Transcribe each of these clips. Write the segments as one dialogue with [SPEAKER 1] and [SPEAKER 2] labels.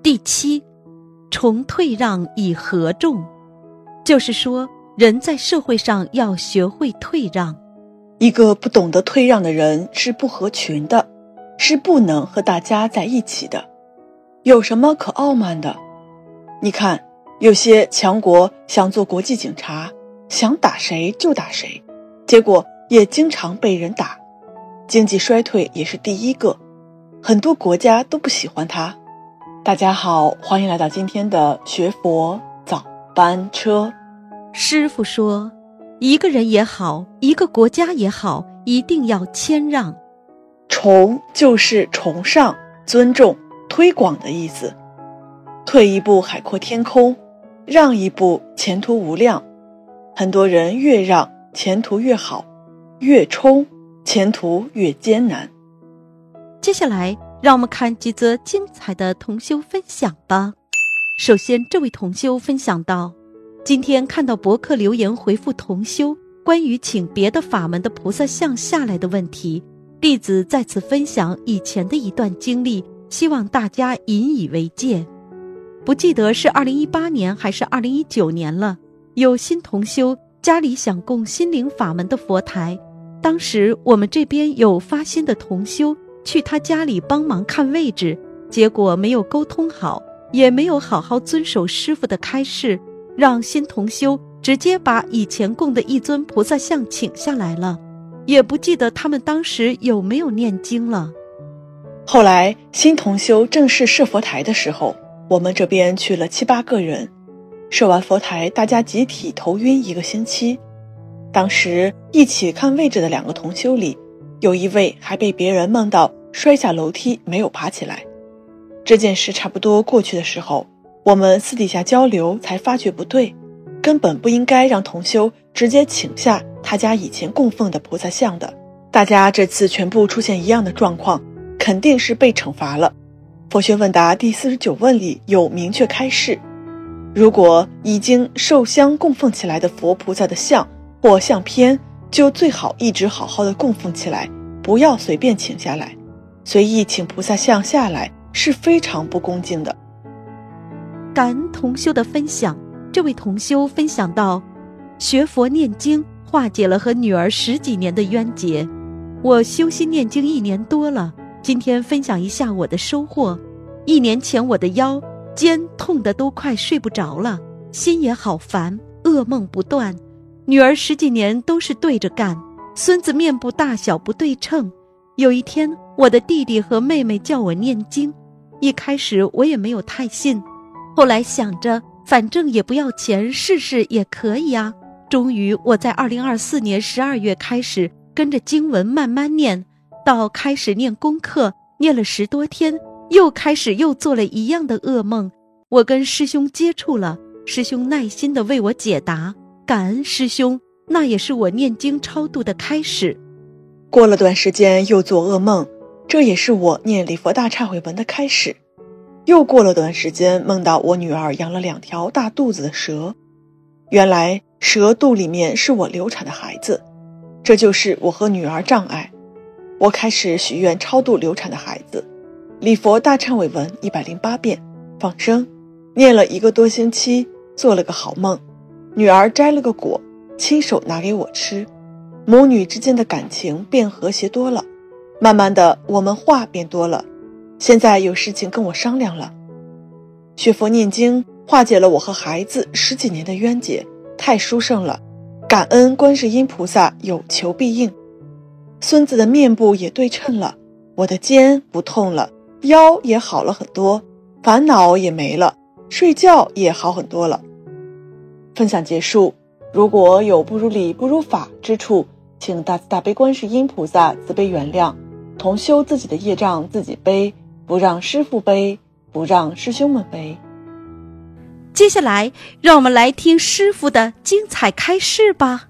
[SPEAKER 1] 第7，重退让以和众，就是说人在社会上要学会退让。
[SPEAKER 2] 一个不懂得退让的人是不合群的，是不能和大家在一起的。有什么可傲慢的？你看，有些强国想做国际警察，想打谁就打谁，结果也经常被人打。经济衰退也是第一个，很多国家都不喜欢他。大家好，欢迎来到今天的学佛早班车。
[SPEAKER 1] 师父说，一个人也好，一个国家也好，一定要谦让。
[SPEAKER 2] 崇就是崇尚、尊重、推广的意思。退一步海阔天空，让一步前途无量。很多人越让前途越好，越冲前途越艰难。
[SPEAKER 1] 接下来让我们看几则精彩的同修分享吧。首先，这位同修分享到，今天看到博客留言回复同修关于请别的法门的菩萨像下来的问题，弟子在此分享以前的一段经历，希望大家引以为戒。不记得是2018年还是2019年了，有新同修家里想供心灵法门的佛台，当时我们这边有发心的同修去他家里帮忙看位置，结果没有沟通好，也没有好好遵守师父的开示，让新同修直接把以前供的一尊菩萨像请下来了，也不记得他们当时有没有念经了。
[SPEAKER 2] 后来新同修正式设佛台的时候，我们这边去了7、8个人，设完佛台大家集体头晕1个星期。当时一起看位置的2个同修里，有一位还被别人梦到摔下楼梯没有爬起来。这件事差不多过去的时候，我们私底下交流才发觉不对，根本不应该让同修直接请下他家以前供奉的菩萨像的。大家这次全部出现一样的状况，肯定是被惩罚了。佛学问答第49问里有明确开示，如果已经受香供奉起来的佛菩萨的像或相片，就最好一直好好的供奉起来，不要随便请下来。随意请菩萨像下来是非常不恭敬的。
[SPEAKER 1] 感恩同修的分享，这位同修分享到，学佛念经化解了和女儿10几年的冤结。我修心念经1年多了，今天分享一下我的收获。1年前我的腰肩痛得都快睡不着了，心也好烦，噩梦不断。女儿10几年都是对着干，孙子面部大小不对称。有一天我的弟弟和妹妹叫我念经，一开始我也没有太信，后来想着反正也不要钱，试试也可以啊。终于我在2024年12月开始跟着经文慢慢念，到开始念功课，念了10多天，又做了一样的噩梦。我跟师兄接触了，师兄耐心地为我解答，感恩师兄，那也是我念经超度的开始。
[SPEAKER 2] 过了段时间又做噩梦，这也是我念礼佛大忏悔文的开始。又过了段时间，梦到我女儿养了2条大肚子的蛇，原来蛇肚里面是我流产的孩子，这就是我和女儿障碍。我开始许愿超度流产的孩子，礼佛大忏悔文108遍，放生，念了1个多星期，做了个好梦，女儿摘了个果，亲手拿给我吃，母女之间的感情变和谐多了，慢慢的我们话变多了，现在有事情跟我商量了。学佛念经化解了我和孩子10几年的冤结，太殊胜了，感恩观世音菩萨有求必应。孙子的面部也对称了，我的肩不痛了，腰也好了很多，烦恼也没了，睡觉也好很多了。分享结束，如果有不如理不如法之处，请大慈大悲观世音菩萨慈悲原谅，同修自己的业障自己背，不让师父背，不让师兄们背。
[SPEAKER 1] 接下来让我们来听师父的精彩开示吧。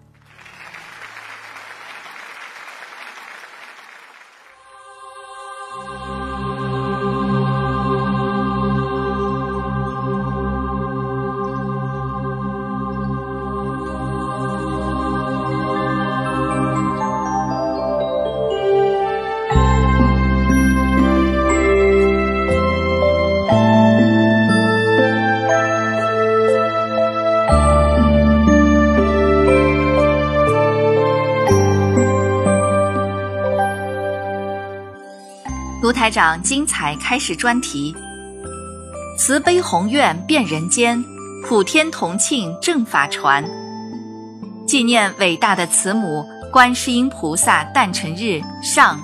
[SPEAKER 3] 卢台长精彩开始专题：慈悲宏愿遍人间，普天同庆正法传。纪念伟大的慈母观世音菩萨诞辰日上。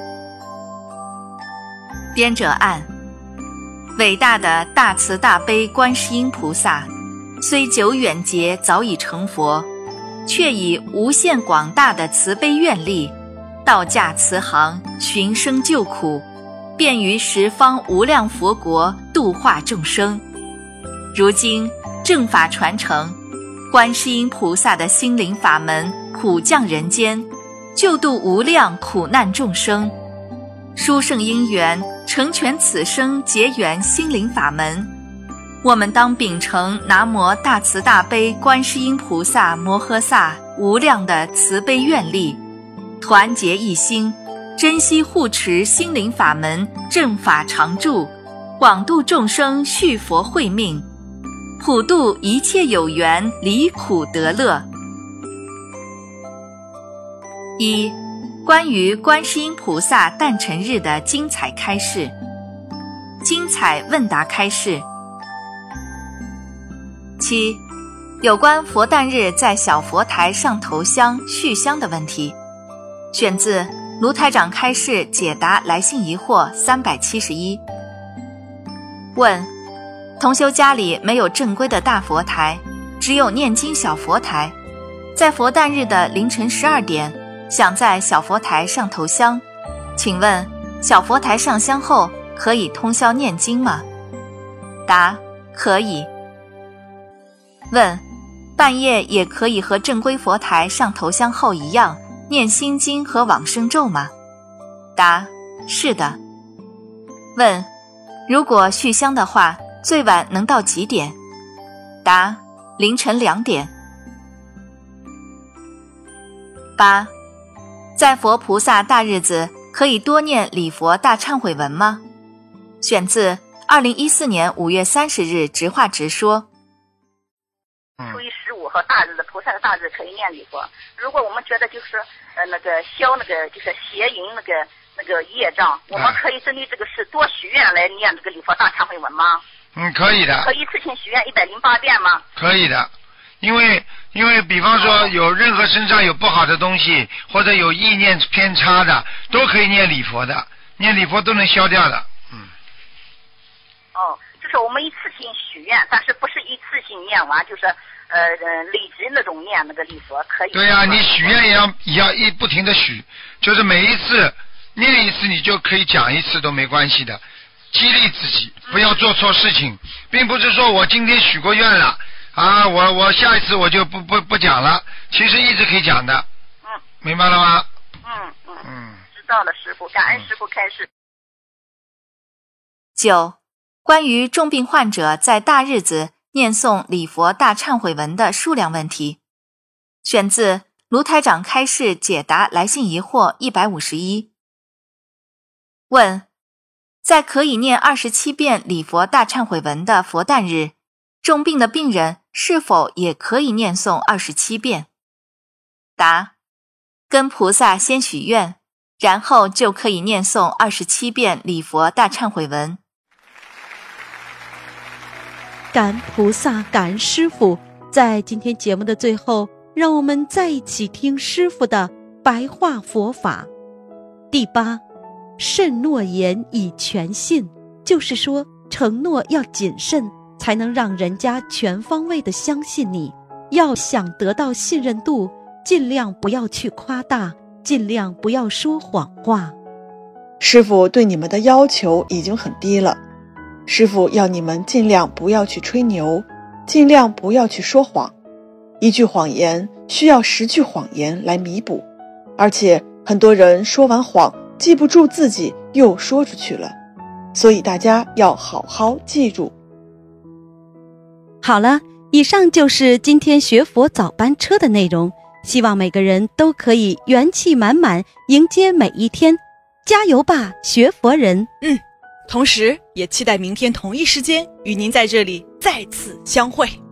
[SPEAKER 3] 编者按：伟大的大慈大悲观世音菩萨，虽久远劫早已成佛，却以无限广大的慈悲愿力，道驾慈航，寻声救苦，便于十方无量佛国度化众生。如今正法传承，观世音菩萨的心灵法门普降人间，救度无量苦难众生。殊胜因缘成全此生结缘心灵法门，我们当秉承南无大慈大悲观世音菩萨摩诃萨无量的慈悲愿力，团结一心，珍惜护持心灵法门正法常住，广度众生续佛慧命，普度一切有缘离苦得乐。一、关于观世音菩萨诞辰日的精彩开示。精彩问答开示。七、有关佛诞日在小佛台上头香续香的问题，选自卢台长开示解答来信疑惑371。问：同修家里没有正规的大佛台，只有念经小佛台，在佛诞日的凌晨12点想在小佛台上头香，请问小佛台上香后可以通宵念经吗？答：可以。问：半夜也可以和正规佛台上头香后一样念心经和往生咒吗？答：是的。问：如果续香的话，最晚能到几点？答：凌晨2点。8、在佛菩萨大日子可以多念礼佛大忏悔文吗？选自2014年5月30日直话直说。
[SPEAKER 4] 初一15和大日子菩萨的大日可以念礼佛。如果我们觉得就是消就是邪淫那个业障，我们可以针对这个事多许愿来念这个礼佛大忏悔文吗？
[SPEAKER 5] 可以的。
[SPEAKER 4] 可以一次性许愿108遍吗？
[SPEAKER 5] 可以的。因为比方说有任何身上有不好的东西，或者有意念偏差的，都可以念礼佛的，念礼佛都能消掉的。
[SPEAKER 4] 就是我们一次性许愿，但是不是一次性念完，就是累积那种念那个礼佛可以。
[SPEAKER 5] 对啊，你许愿也要不停的许，就是每一次念一次你就可以讲一次都没关系的，激励自己不要做错事情，并不是说我今天许过愿了啊，我下一次我就不讲了，其实一直可以讲的。明白了吗？
[SPEAKER 4] 知道了，师父，感恩师父开示。
[SPEAKER 3] 9、关于重病患者在大日子念诵礼佛大忏悔文的数量问题，选自卢台长开示解答来信疑惑151。问：在可以念27遍礼佛大忏悔文的佛诞日，重病的病人是否也可以念诵27遍？答：跟菩萨先许愿，然后就可以念诵27遍礼佛大忏悔文。
[SPEAKER 1] 感恩菩萨，感恩师父。在今天节目的最后，让我们再一起听师父的白话佛法。第8，慎诺言以全信，就是说承诺要谨慎，才能让人家全方位的相信你。要想得到信任度，尽量不要去夸大，尽量不要说谎话。
[SPEAKER 2] 师父对你们的要求已经很低了，师父要你们尽量不要去吹牛，尽量不要去说谎。一句谎言需要10句谎言来弥补，而且很多人说完谎记不住自己又说出去了，所以大家要好好记住。
[SPEAKER 1] 好了，以上就是今天学佛早班车的内容，希望每个人都可以元气满满迎接每一天，加油吧，学佛人！
[SPEAKER 6] 同时也期待明天同一时间与您在这里再次相会。